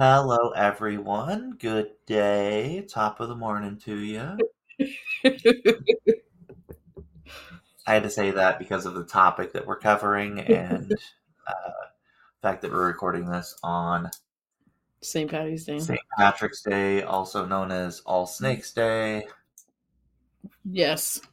Hello, everyone. Good day. Top of the morning to you. I had to say that because of the topic that we're covering and the fact that we're recording this on St. Patty's Day. St. Patrick's Day, also known as All Snakes Day. Yes.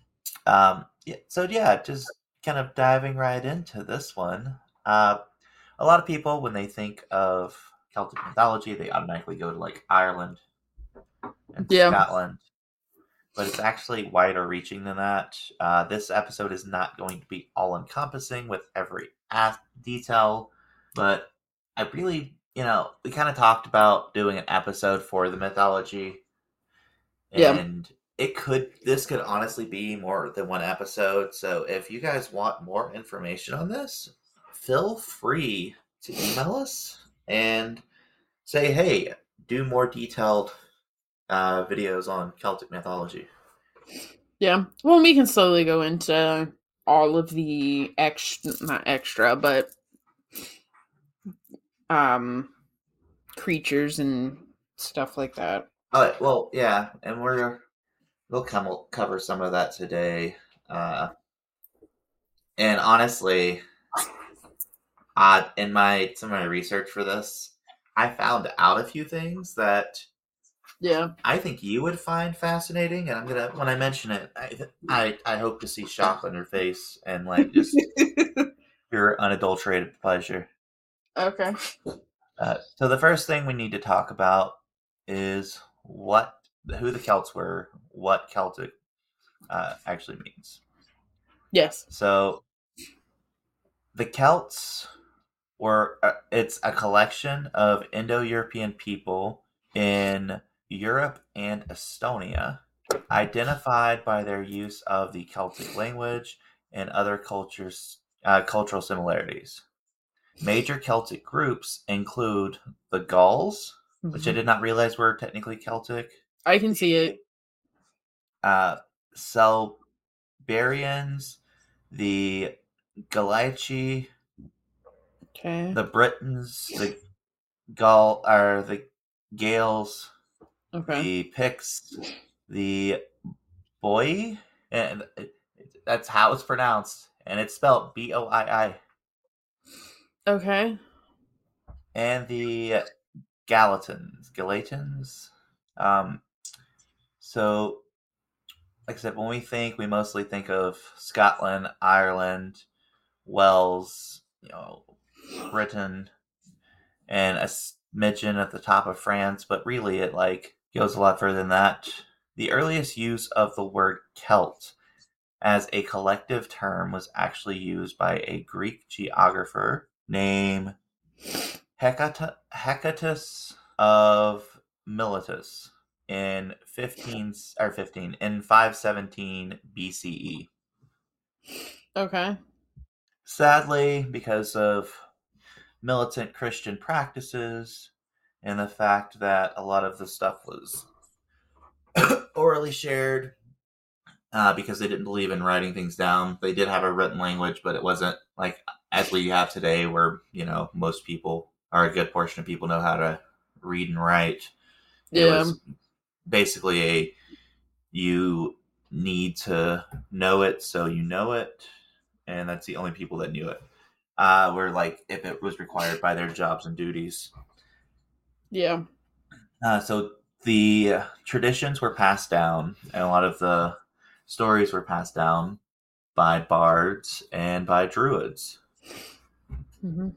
Just kind of diving right into this one. Uh, a lot of people, when they think of Celtic mythology, they automatically go to like Ireland and Yeah. Scotland, but it's actually wider reaching than that. This episode is not going to be all encompassing with every detail, but I really, we kind of talked about doing an episode for the mythology, Yeah. and this could honestly be more than one episode. So if you guys want more information on this, feel free to email us and say, hey, do more detailed videos on Celtic mythology. Yeah. Well, we can slowly go into all of the not extra, but um creatures and stuff like that. All right, well, yeah, and we'll cover some of that today. Uh, and honestly, in some of my research for this, I found out a few things that Yeah. I think you would find fascinating, and when I mention it, I hope to see shock on your face and like just your unadulterated pleasure. Okay. So the first thing we need to talk about is who the Celts were, what Celtic actually means. Yes. So the Celts it's a collection of Indo-European people in Europe and Estonia, identified by their use of the Celtic language and other cultural similarities. Major Celtic groups include the Gauls, which I Mhm. did not realize were technically Celtic, I can see it. uh, Selberians, the Galaici, Okay. the Britons, the Gaul or the Gales, Okay. the Picts, the Boy, and that's how it's pronounced, and it's spelled Boii, Okay. and the Galatans. Um, so, like I said, when we mostly think of Scotland, Ireland, Wales, Britain, and a smidgen at the top of France, but really it like goes a lot further than that. The earliest use of the word Celt as a collective term was actually used by a Greek geographer named Hecatus of Miletus in 517 BCE. Okay. Sadly, because of militant Christian practices and the fact that a lot of the stuff was orally shared because they didn't believe in writing things down. They did have a written language, but it wasn't like as we have today, where most people or a good portion of people know how to read and write. It Yeah. was basically a you need to know it, so you know it, and that's the only people that knew it. Where like if it was required by their jobs and duties. Yeah. So the traditions were passed down, and a lot of the stories were passed down by bards and by druids. Hmm.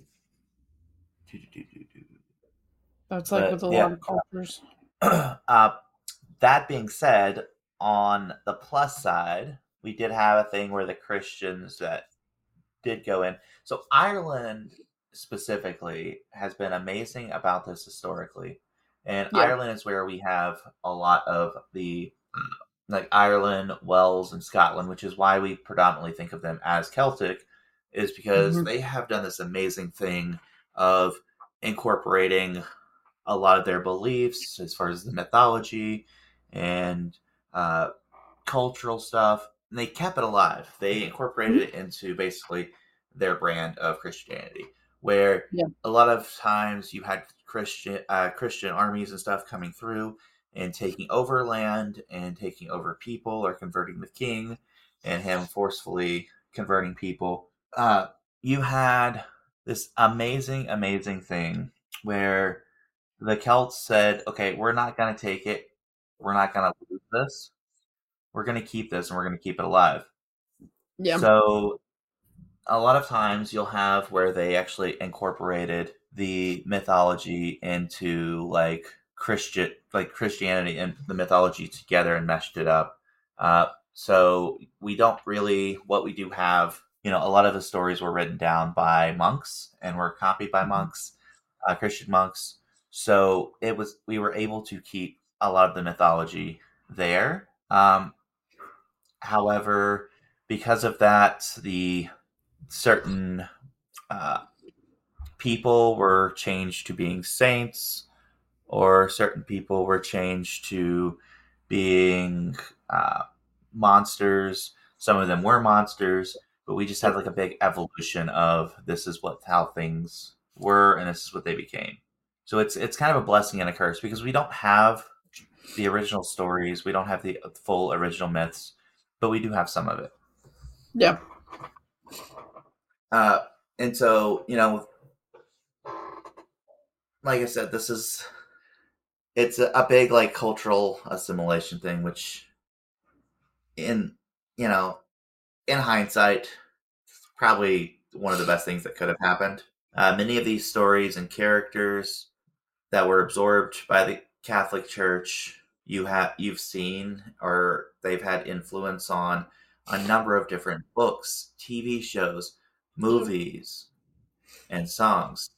That's like with But a lot yeah, of cultures. uh, that being said, on the plus side, we did have a thing where the Christians that did go in. So Ireland specifically has been amazing about this historically, and Yeah. Ireland is where we have a lot of the like Ireland, Wales, and Scotland, which is why we predominantly think of them as Celtic, is because Hmm. they have done this amazing thing of incorporating a lot of their beliefs as far as the mythology and uh, cultural stuff. And they kept it alive. They incorporated it into basically their brand of Christianity, where Yeah. a lot of times you had Christian armies and stuff coming through and taking over land and taking over people or converting the king, and him forcefully converting people. You had this amazing thing where the Celts said, "Okay, we're not going to take it. We're not going to lose this. We're going to keep this, and we're going to keep it alive." Yeah. So a lot of times you'll have where they actually incorporated the mythology into Christianity and the mythology together and meshed it up. So we don't really, what we do have, a lot of the stories were written down by monks and were copied by monks, Christian monks. So we were able to keep a lot of the mythology there. However, because of that, the certain uh, people were changed to being saints, or certain people were changed to being monsters. Some of them were monsters, but we just had like a big evolution of this is how things were, and this is what they became. So it's kind of a blessing and a curse because we don't have the original stories, we don't have the full original myths, but we do have some of it. Yeah. And so, like I said, it's a big like cultural assimilation thing, which in you know in hindsight, probably one of the best things that could have happened. Many of these stories and characters that were absorbed by the Catholic Church, you've seen, or they've had influence on a number of different books, TV shows, movies, and songs.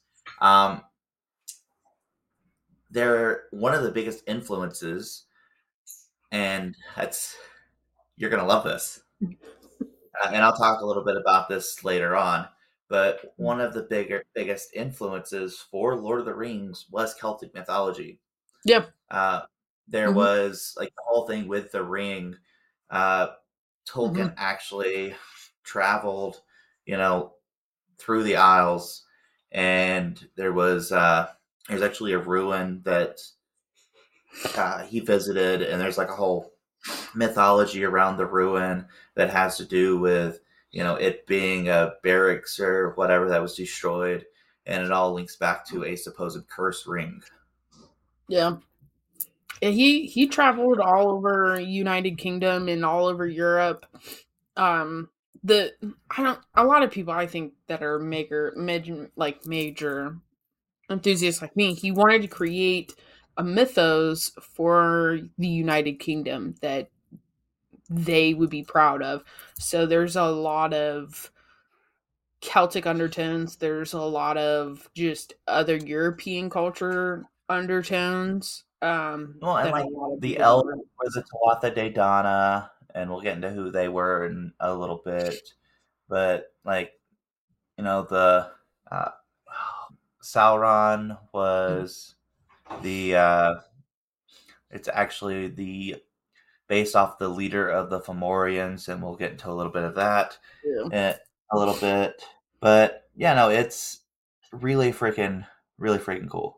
They're one of the biggest influences, and you're gonna love this. And I'll talk a little bit about this later on. But one of the biggest influences for Lord of the Rings was Celtic mythology. Yeah. There was like the whole thing with the ring. Tolkien actually traveled, through the Isles, and there's actually a ruin that he visited, and there's like a whole mythology around the ruin that has to do with it being a barracks or whatever that was destroyed, and it all links back to a supposed curse ring. Yeah. He traveled all over United Kingdom and all over Europe. The I don't a lot of people I think that are major enthusiasts like me, he wanted to create a mythos for the United Kingdom that they would be proud of. So there's a lot of Celtic undertones, there's a lot of just other European culture undertones. Well, and That a like lot of the people elves don't. was a Tuatha De Dana, and we'll get into who they were in a little bit. But like the uh, Sauron was the it's actually the based off the leader of the Fomorians, and we'll get into a little bit of that Yeah. in a little bit. But yeah, no, it's really freaking cool.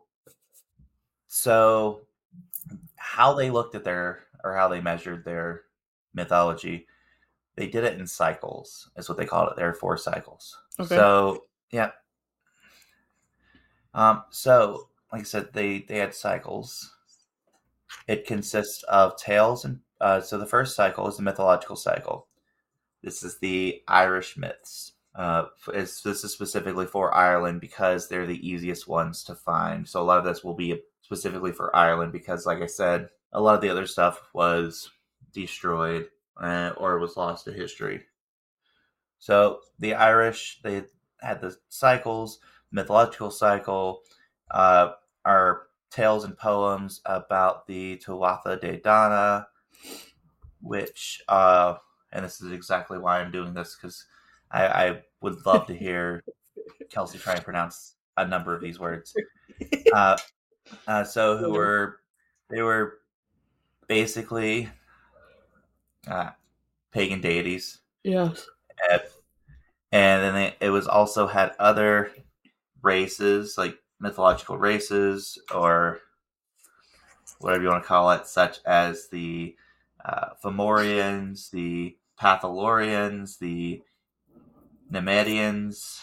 So how they looked at how they measured their mythology, they did it in cycles, is what they called it. There are 4 cycles. Okay. So yeah. So like I said, they had cycles. It consists of tales, and so the first cycle is the mythological cycle. This is the Irish myths. This is specifically for Ireland because they're the easiest ones to find. So a lot of this will be specifically for Ireland because, like I said, a lot of the other stuff was destroyed or was lost to history. So the Irish, they had the cycles, mythological cycle, are tales and poems about the Tuatha De Dana, which, and this is exactly why I'm doing this, because I would love to hear Kelsey try and pronounce a number of these words. They were basically pagan deities. Yes. And then it was also had other races, like mythological races, or whatever you want to call it, such as the Fomorians, the Pathalorians, the Nemedians,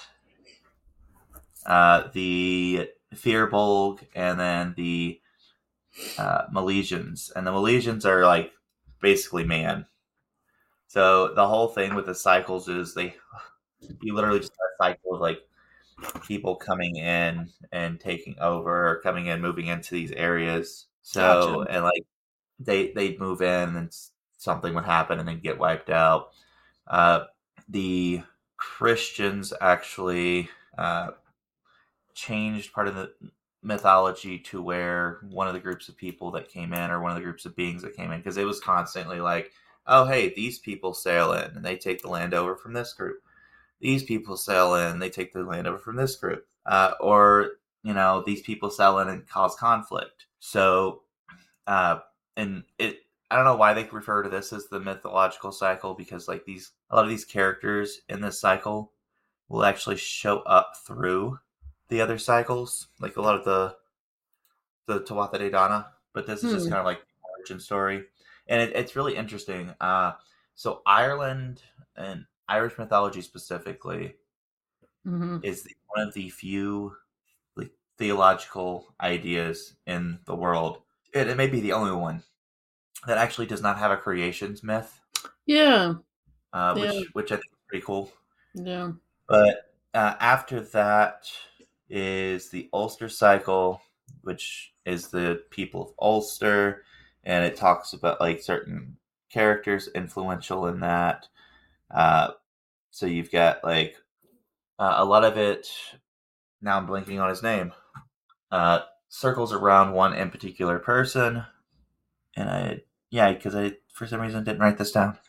the Firbolg, and then the Milesians. And the Milesians are like basically man. So the whole thing with the cycles is you literally just have a cycle of like people coming in and taking over, or coming in, moving into these areas. Gotcha. So, and like they'd move in and something would happen and then get wiped out. The Christians actually changed part of the mythology to where one of the groups of people that came in, or one of the groups of beings that came in, because it was constantly like, oh, hey, these people sail in and they take the land over from this group. These people sail in, they take the land over from this group. Or, these people sail in and cause conflict. So, and I don't know why they refer to this as the mythological cycle, because like a lot of these characters in this cycle will actually show up through the other cycles, like a lot of the Tuatha De Danann, but this is just kind of like the origin story, and it's really interesting. So Ireland and Irish mythology specifically is one of the few like theological ideas in the world. It may be the only one that actually does not have a creations myth. Yeah. Which I think is pretty cool. Yeah. But after that is the Ulster cycle, which is the people of Ulster, and it talks about like certain characters influential in that. So you've got like a lot of it. Now I'm blanking on his name. Circles around one in particular person, and because I for some reason didn't write this down.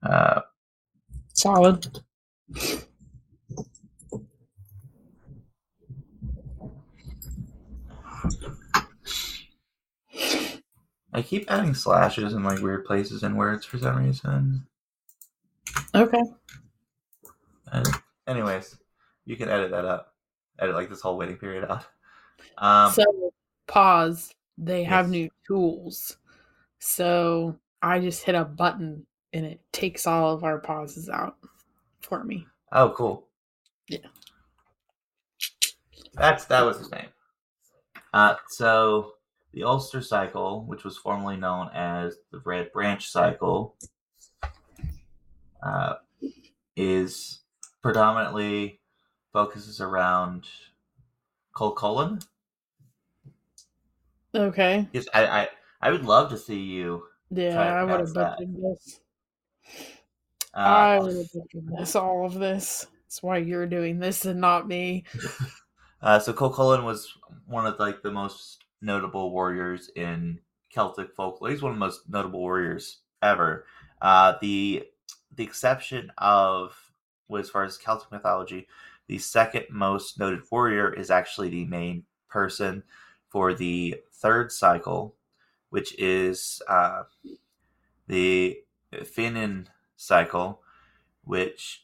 Solid. I keep adding slashes in like weird places in words for some reason. Okay. Anyways, you can edit that up. Edit like this whole waiting period out. So pause. They have Yes. new tools. So I just hit a button and it takes all of our pauses out for me. Oh, cool. Yeah. That was his name. So the Ulster cycle, which was formerly known as the Red Branch cycle, is predominantly focuses around Colcolin. Okay. Yes, I would love to see you Yeah, try to I would pronounce have that. butchered this. I would have butchered this, all of this. That's why you're doing this and not me. So Colcolin was one of like the most notable warriors in Celtic folklore. He's one of the most notable warriors ever. The exception of, well, as far as Celtic mythology, the second most noted warrior is actually the main person for the third cycle, which is the Finnan cycle, which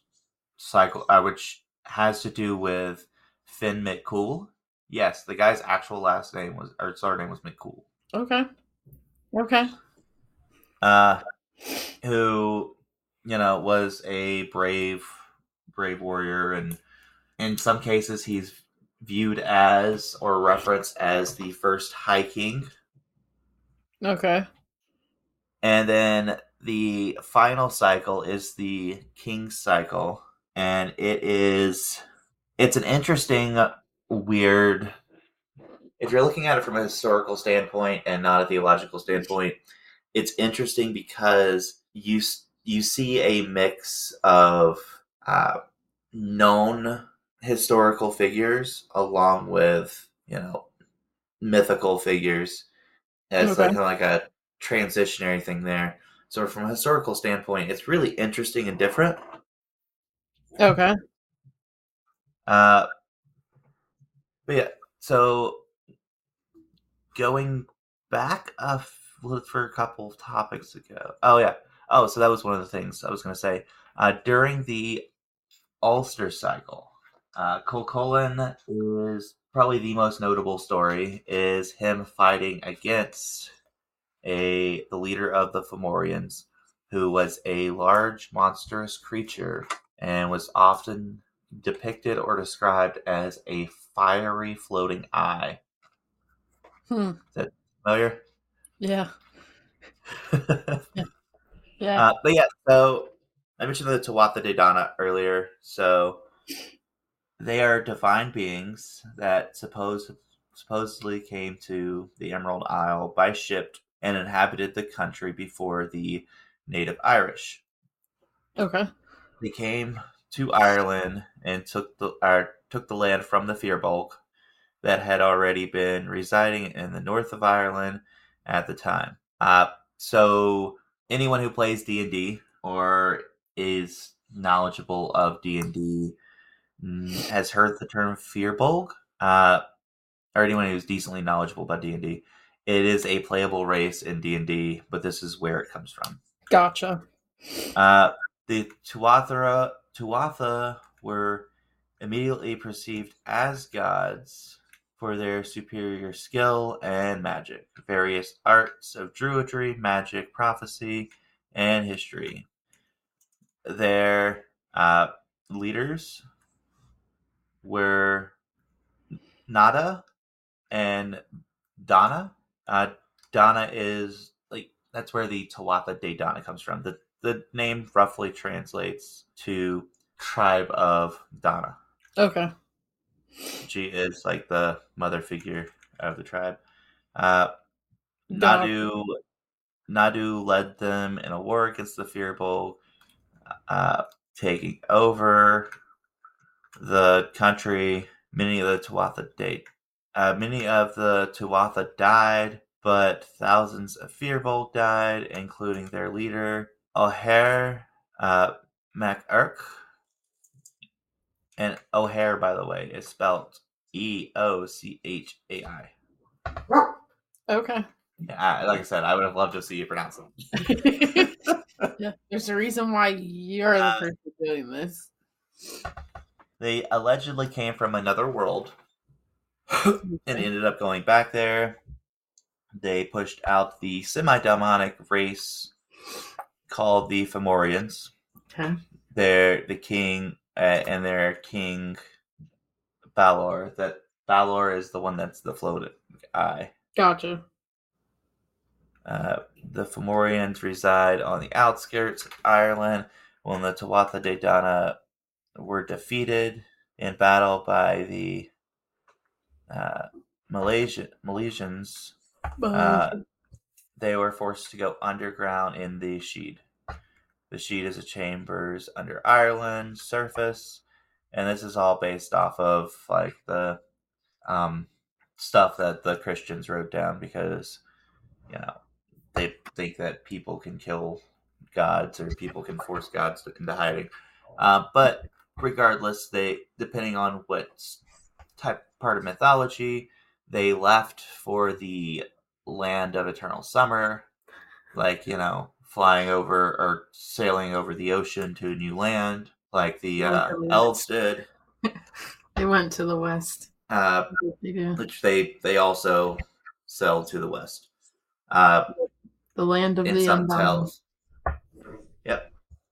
has to do with Finn McCool. Yes, the guy's actual last name was, or surname was McCool. Okay. Okay. Who, was a brave warrior, and in some cases he's viewed as or referenced as the first High King. Okay. And then the final cycle is the King's cycle, and it's an interesting, weird. If you're looking at it from a historical standpoint and not a theological standpoint, it's interesting because you see a mix of known historical figures along with mythical figures. It's like Okay. kind of like a transitionary thing there. So from a historical standpoint, it's really interesting and different. Okay. But yeah, so going back for a couple of topics ago. Oh yeah. Oh, so that was one of the things I was going to say. During the Ulster cycle, Colcolin is probably the most notable story is him fighting against the leader of the Fomorians, who was a large, monstrous creature and was often depicted or described as a fiery floating eye. Is that familiar? Yeah. Yeah. But yeah, so I mentioned the Tuatha De Danann earlier. So they are divine beings that supposedly came to the Emerald Isle by ship and inhabited the country before the native Irish. Okay. They came to Ireland and took the land from the Firbolg that had already been residing in the north of Ireland at the time. So anyone who plays D&D or is knowledgeable of D&D has heard the term Firbolg, or anyone who's decently knowledgeable about D&D. It is a playable race in D&D, but this is where it comes from. Gotcha. The Tuatha were immediately perceived as gods for their superior skill and magic, various arts of druidry, magic, prophecy, and history. Their leaders were Nada and Donna. Donna is that's where the Tuatha De Danann comes from. The name roughly translates to tribe of Donna. Okay. She is the mother figure of the tribe. Gotcha. Nadu led them in a war against the Firbolg, taking over the country. Many of the Tuatha died, but thousands of Firbolg died, including their leader O'Hare MacEirc. And O'Hare, by the way, is spelled Eochai. Okay. Yeah, like I said, I would have loved to see you pronounce them. Yeah, there's a reason why you're the person doing this. They allegedly came from another world and ended up going back there. They pushed out the semi-demonic race called the Fomorians. Okay. They're the king and their king Balor. That Balor is the one that's the floating eye. Gotcha. The Fomorians reside on the outskirts of Ireland. When the Tuatha De Danann were defeated in battle by the Milesians, they were forced to go underground in the Sheed. The Sheed is a chambers under Ireland's surface, and this is all based off of the stuff that the Christians wrote down because they think that people can kill gods or people can force gods into hiding. But regardless, depending on what part of mythology, they left for the land of eternal summer, flying over or sailing over the ocean to a new land, like the elves did. They went to the west. Which they also sailed to the west. The land of in the some undying. tales. Yep.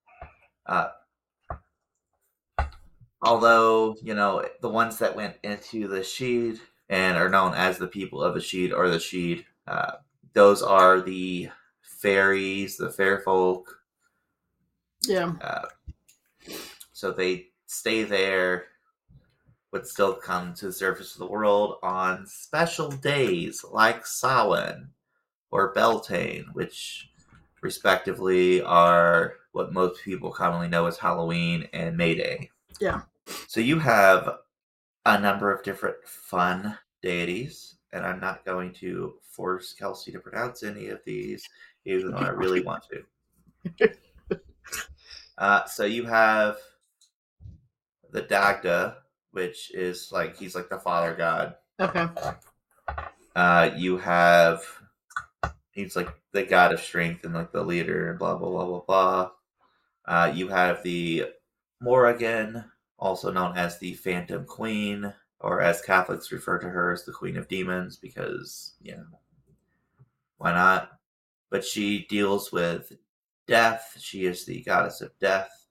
Although, the ones that went into the Sheed and are known as the people of the Sheed or the Sheed, those are the fairies, the fair folk. Yeah. So they stay there, but still come to the surface of the world on special days like Samhain or Beltane, which respectively are what most people commonly know as Halloween and May Day. Yeah. So you have a number of different fun deities, and I'm not going to force Kelsey to pronounce any of these, even though I really want to. So you have the Dagda, which is he's the father god. Okay. You have he's the god of strength and the leader and blah blah blah blah blah. You have the Morrigan, also known as the Phantom Queen, or as Catholics refer to her as the Queen of Demons, because, why not? But she deals with death. She is the goddess of death,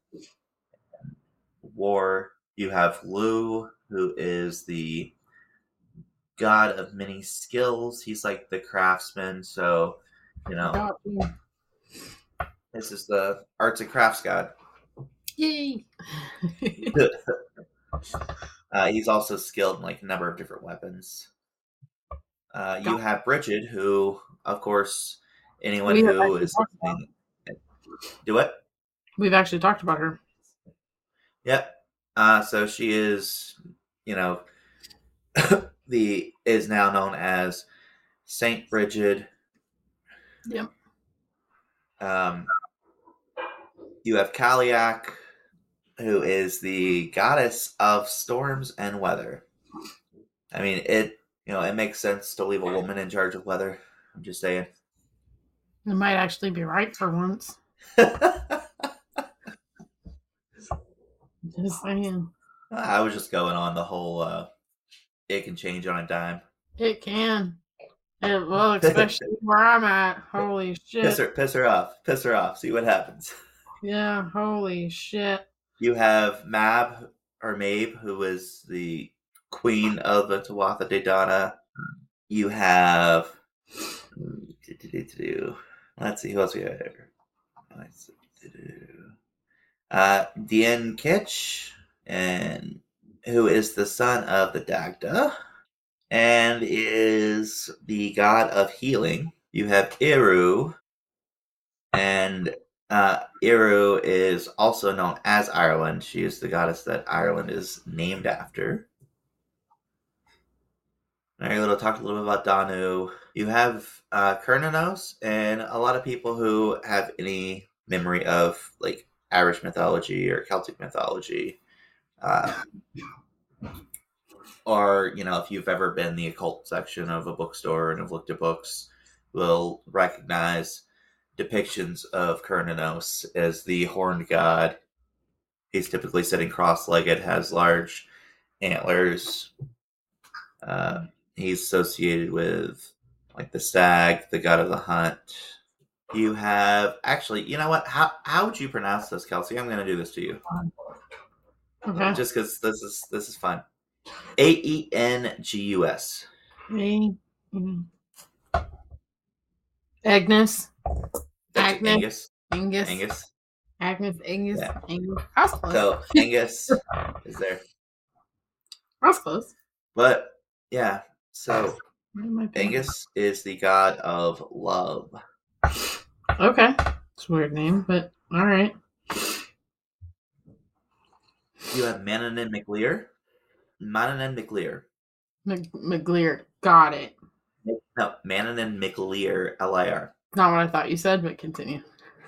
war. You have Lu, who is the god of many skills. He's like the craftsman, so, this is the arts and crafts god. Yay! He's also skilled in like a number of different weapons. You have Bridget, who, of course, anyone who is listening, do it. We've actually talked about her. Yep. So she is, is now known as Saint Bridget. Yep. You have Kaliak, who is the goddess of storms and weather. I mean, it makes sense to leave a woman in charge of weather. I'm just saying. It might actually be right for once. Just saying. I was just going on the whole, it can change on a dime. It can. Well, especially where I'm at. Holy shit. Piss her off. See what happens. Yeah, holy shit. You have Mabe, who is the queen of the Tuatha De Danann. You have... Let's see, who else we have here? Dien Kitch, and who is the son of the Dagda, and is the god of healing. You have Iru, and Iru is also known as Ireland. She is the goddess that Ireland is named after. Talk a little bit about Danu. You have Cernunnos, and a lot of people who have any memory of like Irish mythology or Celtic mythology, or if you've ever been in the occult section of a bookstore and have looked at books, will recognize depictions of Cernunnos as the horned god. He's typically sitting cross-legged, has large antlers. He's associated with like the stag, the god of the hunt. You have actually, you know what? How would you pronounce this, Kelsey? I'm going to do this to you. Okay. Just because this is fun. Aengus. Agnes. Angus. Yeah. So Angus is there. That's close. But yeah, so Angus is the god of love. Okay. It's a weird name, but all right. You have Manannán Mac Lir. McLear. Got it. No, Manannán Mac Lir, Lir. Not what I thought you said, but continue.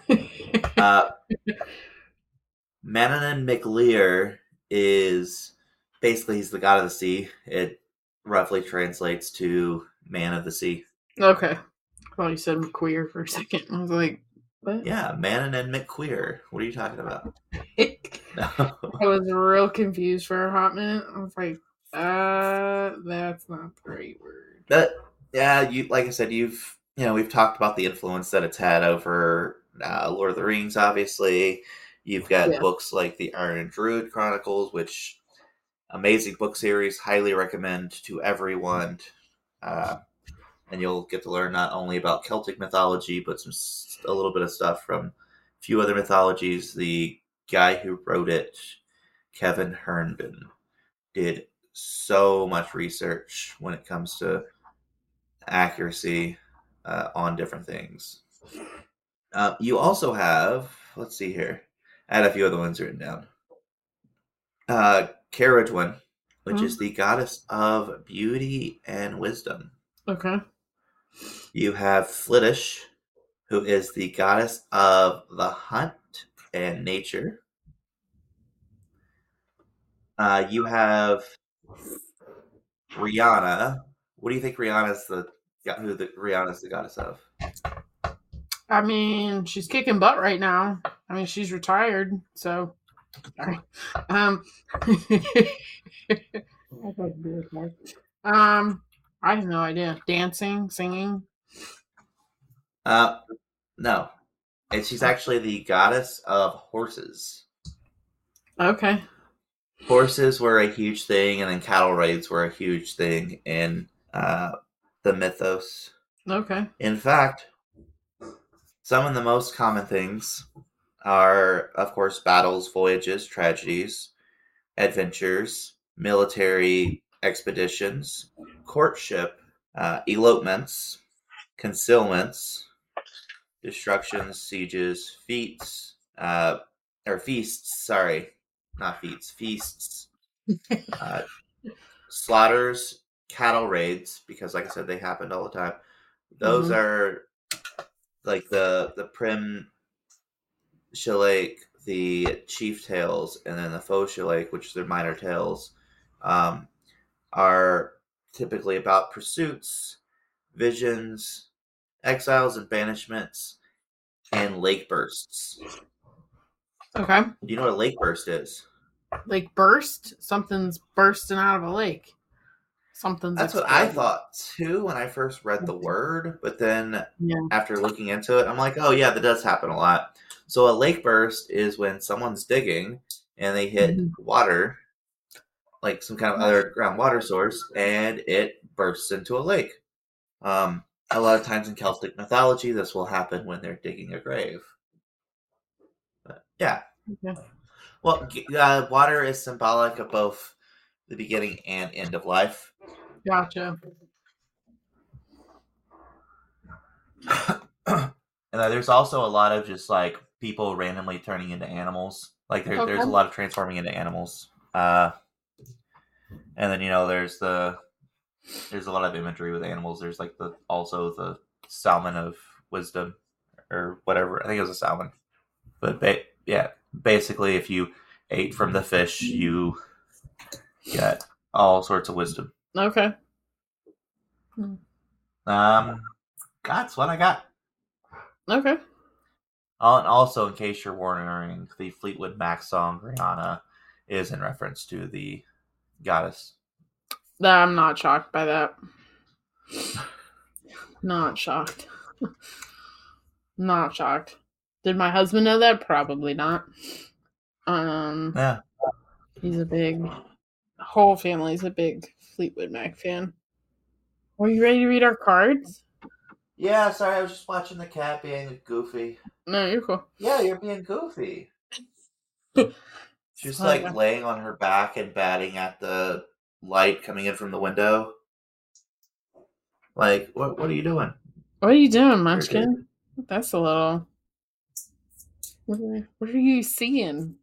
Manannán Mac Lir is basically, he's the god of the sea. It roughly translates to man of the sea. Okay. I thought you said McQueer for a second. I was like, what? Yeah, Manannán Mac Queer. What are you talking about? No. I was real confused for a hot minute. I was like, that's not the right word. You like I said, we've talked about the influence that it's had over Lord of the Rings, obviously. You've got books like the Iron and Druid Chronicles, which amazing book series, highly recommend to everyone. And you'll get to learn not only about Celtic mythology, but a little bit of stuff from a few other mythologies. The guy who wrote it, Kevin Herndon, did so much research when it comes to accuracy on different things. You also have, let's see here, I had a few other ones written down. Caradwen, which is the goddess of beauty and wisdom. Okay. You have Flittish, who is the goddess of the hunt and nature. You have Rihanna. What do you think Rihanna's the goddess of? I mean, she's kicking butt right now. I mean, she's retired, so sorry. I thought it'd be okay. I have no idea. Dancing, singing. Uh, no. And she's actually the goddess of horses. Okay. Horses were a huge thing, and then cattle raids were a huge thing in the mythos. Okay. In fact, some of the most common things are, of course, battles, voyages, tragedies, adventures, military expeditions, courtship, elopements, concealments, destructions, sieges, feats, or feasts, sorry, not feats, feasts, uh, slaughters, cattle raids, because like I said, they happened all the time. Those Mhm. are like the prim shillake, the chief tales, and then the faux shillake, which are their minor tales, um, are typically about pursuits, visions, exiles and banishments, and lake bursts. Okay. Do you know what a lake burst is? Like burst. Something's bursting out of a lake. Something's That's what I exploding. thought too when I first read the word, but then Yeah. after looking into it, I'm like, oh yeah, that does happen a lot. So a lake burst is when someone's digging and they hit Mhm. water, like some kind of underground water source, and it bursts into a lake. A lot of times in Celtic mythology, this will happen when they're digging a grave. But yeah, Okay. well, water is symbolic of both the beginning and end of life. Gotcha. And there's also a lot of just like people randomly turning into animals. Like there's a Okay. lot of transforming into animals. And then there's a lot of imagery with animals. There's like also the salmon of wisdom or whatever. I think it was a salmon. But yeah, basically, if you ate from the fish, you get all sorts of wisdom. Okay. That's what I got. Okay. And also, in case you're wondering, the Fleetwood Mac song Rihanna is in reference to the goddess. I'm not shocked by that. Not shocked. Not shocked. Did my husband know that? Probably not. Um, Yeah. he's a big whole family's a big Fleetwood Mac fan. Are you ready to read our cards? Yeah, sorry, I was just watching the cat being goofy. No, you're cool. Yeah, you're being goofy. She's So, like laying on her back and batting at the light coming in from the window. Like, what are you doing? what are you doing, Irritated. Munchkin? That's a little. What are you seeing?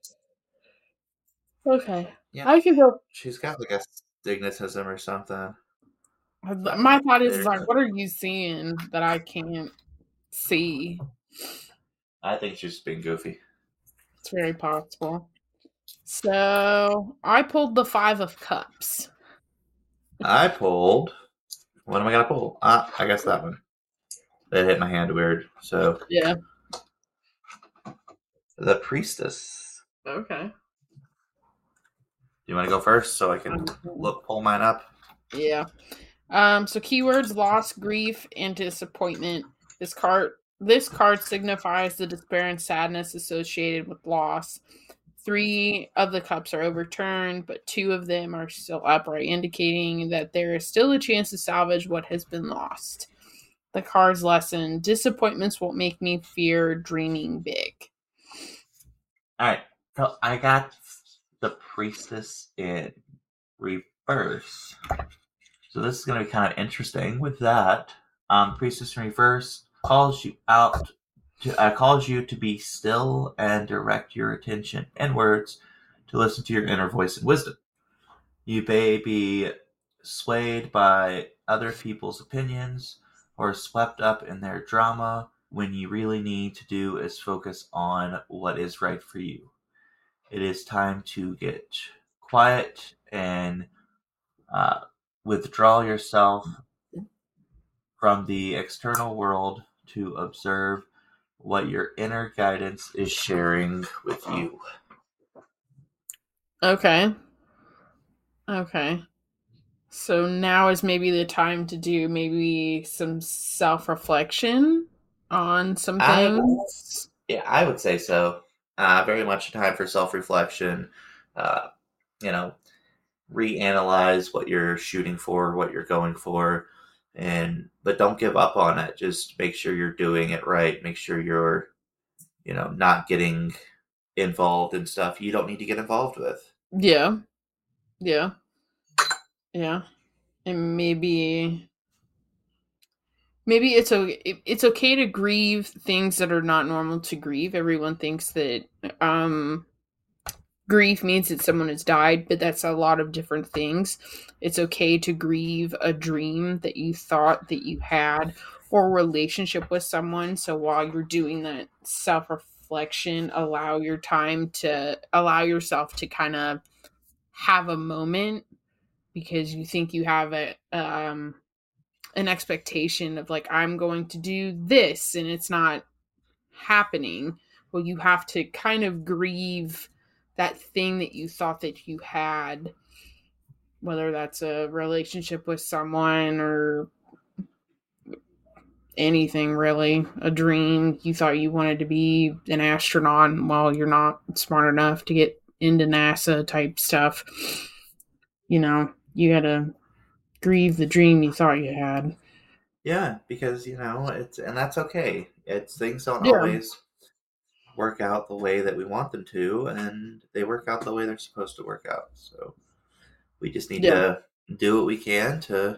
Okay, Yeah, I can go. she's got like a stigmatism or something. My thought is There's, like, what are you seeing that I can't see? I think she's just being goofy. It's very possible. So I pulled the Five of Cups. I pulled. What am I gonna pull? I guess that one. That hit my hand weird. So Yeah. the priestess. Okay. Do you want to go first so I can pull mine up? Yeah. So keywords: loss, grief, and disappointment. This card signifies the despair and sadness associated with loss. 3 of the cups are overturned, but 2 of them are still upright, indicating that there is still a chance to salvage what has been lost. The card's lesson: disappointments won't make me fear dreaming big. Alright. So I got the priestess in reverse. So this is gonna be kind of interesting with that. Priestess in reverse calls you out calls you to be still and direct your attention inwards to listen to your inner voice and wisdom. You may be swayed by other people's opinions or swept up in their drama when you really need to do is focus on what is right for you. It is time to get quiet and uh, withdraw yourself from the external world to observe what your inner guidance is sharing with you. Okay. Okay. So now is maybe the time to do maybe some self reflection on some I would, things. yeah, I would say so. Very much a time for self reflection. Uh, you know, reanalyze what you're shooting for, what you're going for, and but don't give up on it. Just make sure you're doing it right. Make sure you're, not getting involved in stuff you don't need to get involved with. Yeah. Yeah. Yeah. And maybe it's okay to grieve things that are not normal to grieve. Everyone thinks that grief means that someone has died, but that's a lot of different things. It's okay to grieve a dream that you thought that you had or a relationship with someone. So while you're doing that self reflection, allow yourself to kind of have a moment because you think you have an expectation of like I'm going to do this and it's not happening. Well, you have to kind of grieve that thing that you thought that you had, whether that's a relationship with someone or anything really, a dream. You thought you wanted to be an astronaut. Well, you're not smart enough to get into NASA type stuff. You gotta grieve the dream you thought you had. Yeah, because it's and that's okay. It's things don't Yeah. always work out the way that we want them to, and they work out the way they're supposed to work out. So we just need Yeah. to do what we can to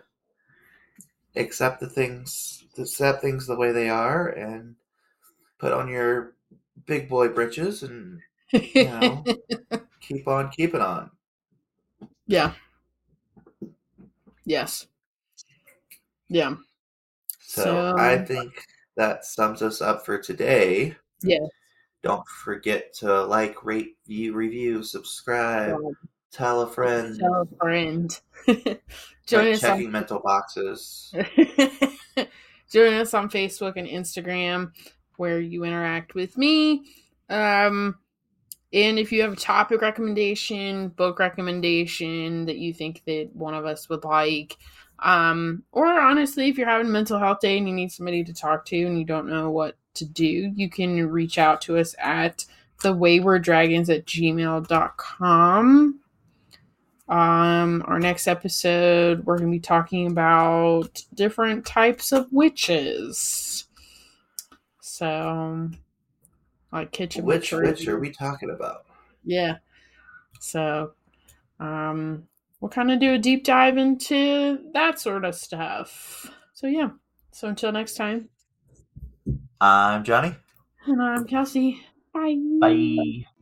accept things the way they are, and put on your big boy britches, and keep on keeping on. Yeah. Yes. Yeah. So I So, think that sums us up for today. yeah. Don't forget to like, rate, view, review, subscribe, God, tell a friend, tell a friend. Join us on checking mental boxes. join us on Facebook and Instagram where you interact with me. Um, and if you have a topic recommendation, book recommendation that you think that one of us would like, or honestly, if you're having a mental health day and you need somebody to talk to and you don't know what to do, you can reach out to us at thewaywardragons@gmail.com. Our next episode, we're going to be talking about different types of witches. So, like kitchen Which witchery. witch are we talking about? Yeah. So, we'll kind of do a deep dive into that sort of stuff. So, yeah. So, until next time, I'm Johnny. and I'm Kelsey. Bye. Bye.